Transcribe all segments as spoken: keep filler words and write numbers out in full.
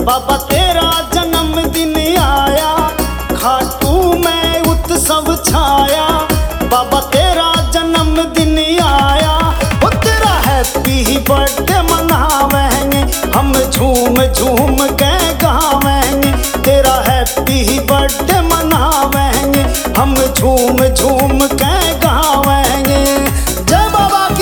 बाबा तेरा जन्मदिन आया, खाटू में उत्सव छाया। बाबा तेरा जन्मदिन आया, ओ तेरा हैप्पी बर्थडे मनावेंगे, हम झूम झूम के गावेंगे। तेरा हैप्पी बर्थडे मनावेंगे, हम झूम झूम के गावेंगे। जय बाबा की।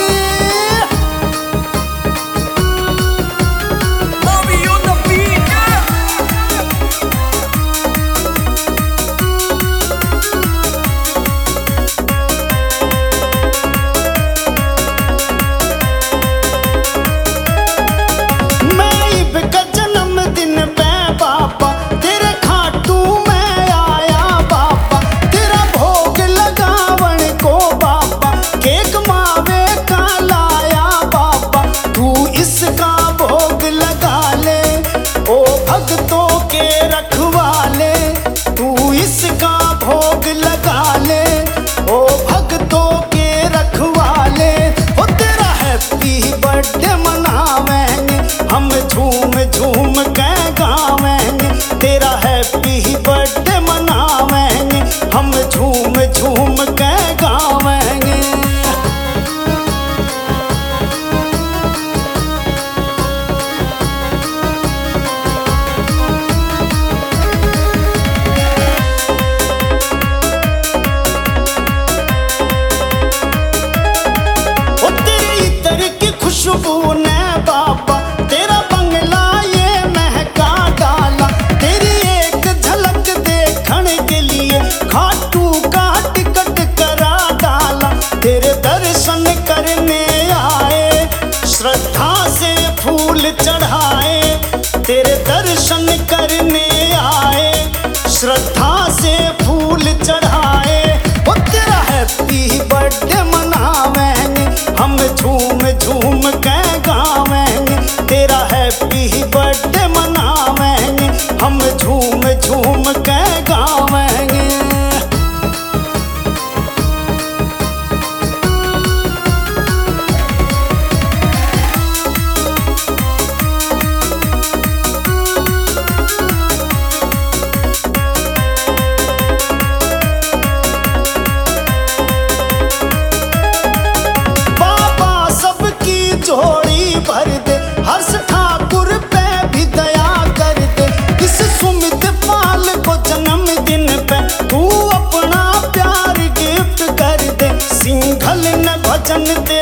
भक्तों के रखवाले तू इसका भोग लगा ले, ओ भक्तों के रखवाले। ओ तेरा हैप्पी बर्थडे मनावेंगे, हम झूम झूम के गावेंगे। तेरा हैप्पी बर्थडे मनावेंगे, हम झूम झूम के गावेंगे। खुशबू ने बाबा तेरा बंगला ये महका डाला। तेरी एक झलक देखने के लिए खाटू का टिकट करा डाला। तेरे दर्शन करने आए, श्रद्धा से फूल चढ़ाए। तेरे दर्शन करने आए, श्रद्धा से फूल चढ़ाए। ओ तेरा हैप्पी बर्थडे मनावेंगे, हम झूम झूम के गावेंगे। तेरा हैप्पी बर्थडे मनावेंगे, हम झूम झूम के गावेंगे। झोली भर दे, हर्ष ठाकुर पे भी दया कर दे। इस सुमित पाल को जन्मदिन पे तू अपना प्यार गिफ्ट कर दे। सिंघल न भजन दे